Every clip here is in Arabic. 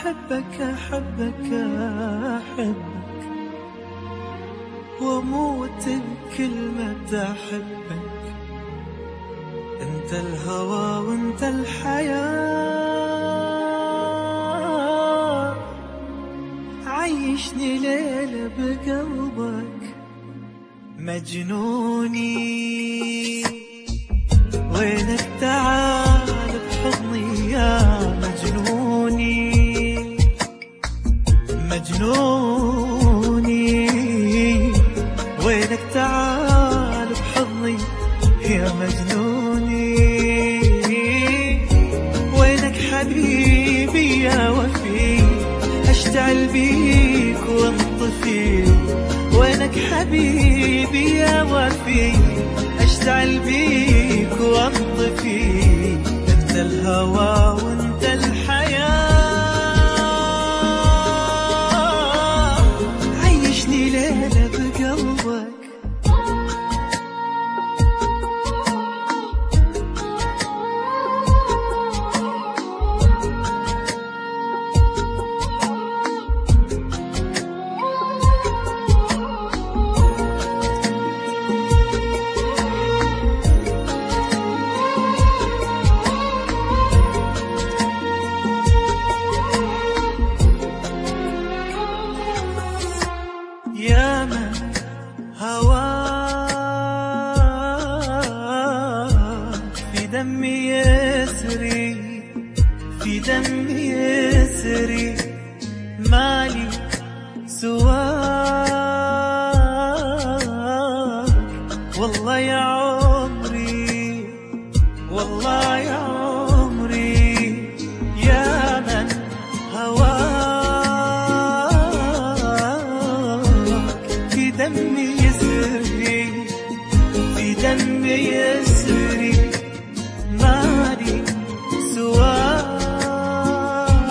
أحبك أحبك أحبك وأموت بكلمة أحبك. أنت الهوى وأنت الحياة، عيشني ليلة بقلبك مجنوني. وينك تعال بحضني يا مجنوني مجنوني. وينك تعال بحضني يا مجنوني. وينك حبيبي يا وفي أشتعل بيك وانطفي. وينك حبيبي يا وفي أشتعل بيك وانطفي. أنت الهوى وأنت الحياة، عيشني ليلة بقلبك. يا من هواك في دمي يسري، في دمي يسري. مالي سواك والله يا عمري، والله يا عمري. يا من في دمي يسري، في دمي يسري. مالي سواك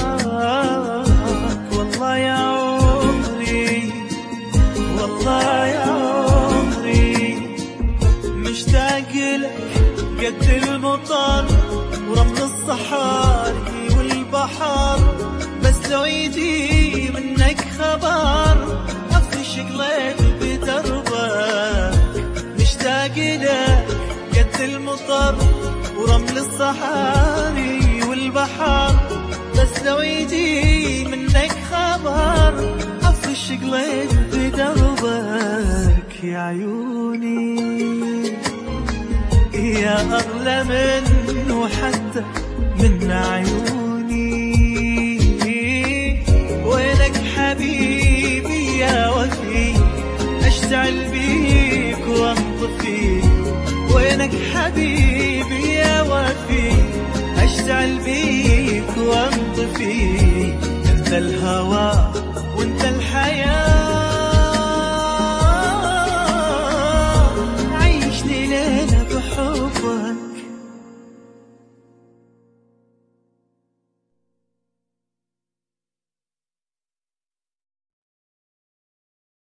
والله يا عمري، والله يا عمري. مشتاق لك قد المطر ورمل الصحاري والبحر. بس لو يجي منك خبر شقلت بدربك. مشتاق لك قد المطر ورمل الصحاري والبحر. بس لو يجي منك خبر أفرش شقلت بدربك. يا عيوني يا أغلى منه حتى من عيوني. وينك حبيبي يا وفي أشتعل بيك وانطفي. وينك حبيبي يا وفي أشتعل بيك وانطفي. أنت الهوى